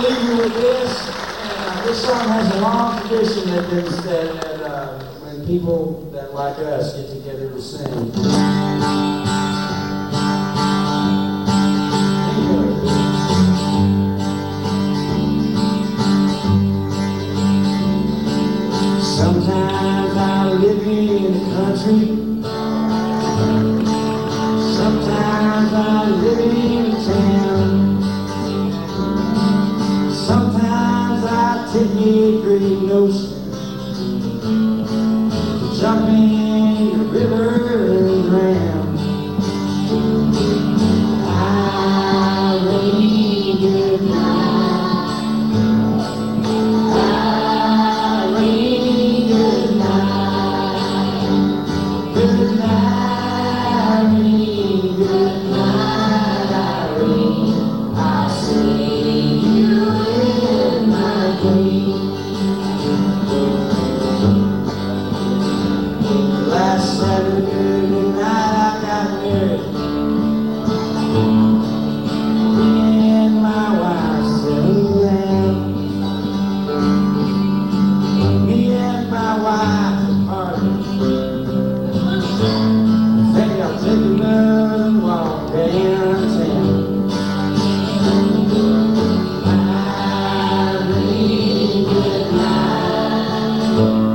leave you with this. And, this song has a long tradition that when people that like us get together to sing. Sometimes I live in the country. Sometimes I live in town. Sometimes I take a great notion to jump in the river and drown. Irene, good night. Irene, good night. Good night, Irene, good night, Irene. I see you in my dream. Last Saturday night I got married. Me and my wife settled down. Me and my wife departed. I think I'll take another walk downtown. Irene, good night.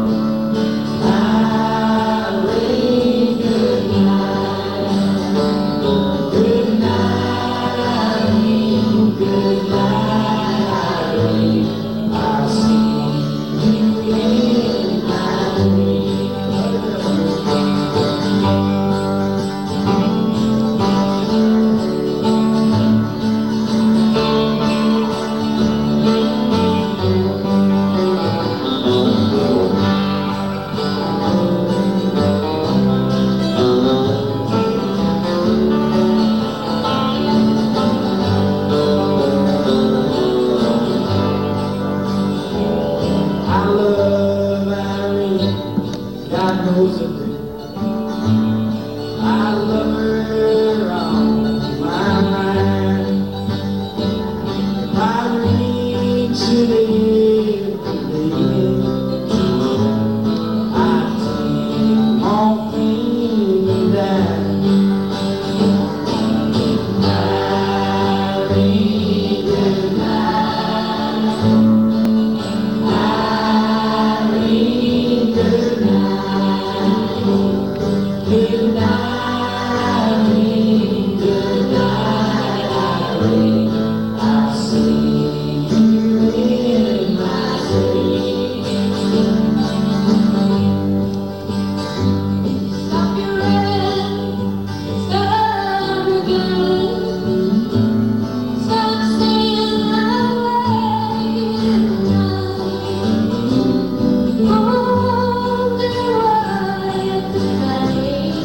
Irene, good night. Good night, Irene. Good night, Irene. I see you in my dream. I love Irene, God knows I do. I love her on my mind. Irene should ever leave, I take morphine and die. Irene, good night. Irene, good night. Good night, Irene. Good night, Irene. I see you in my dream. Stop your head, stop your gun. Stop staying awake at night. Wonder what to say.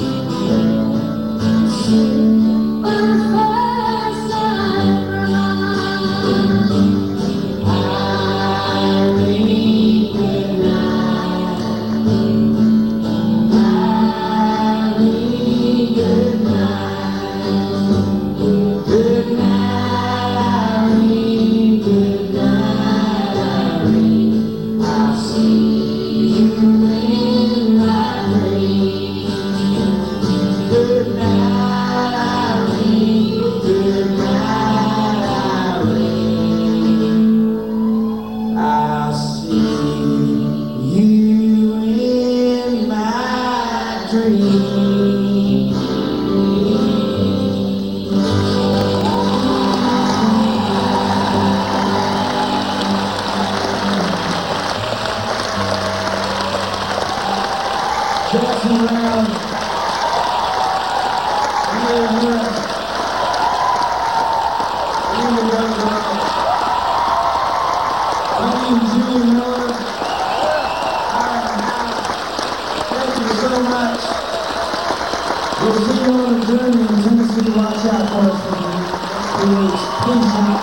For the first time for mine. Irene, good night. Irene, good night. Good night, Irene. Good night, Irene. I see you in my dream. Good night, Irene. Good night, Irene. I see you in my dream. Jackson Brown, Ian Wood, Ian Youngblood, Jimmy Miller, Iron House. Thank you so much. We'll see you on the journey in Tennessee. Watch out for us for the next 2 weeks. Peace.